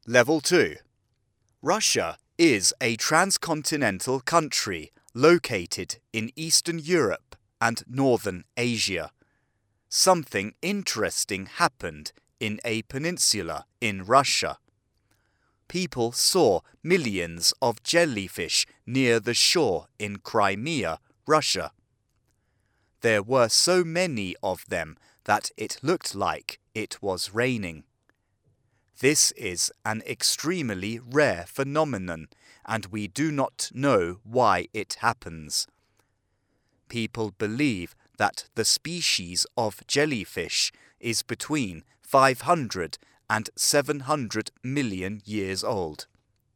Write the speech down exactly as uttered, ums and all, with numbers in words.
Level two. Russia is a transcontinental country located in Eastern Europe and Northern Asia. Something interesting happened in a peninsula in Russia. People saw millions of jellyfish near the shore in Crimea, Russia. There were so many of them that it looked like it was raining. This is an extremely rare phenomenon, and we do not know why it happens. People believe that the species of jellyfish is between five hundred and seven hundred million years old.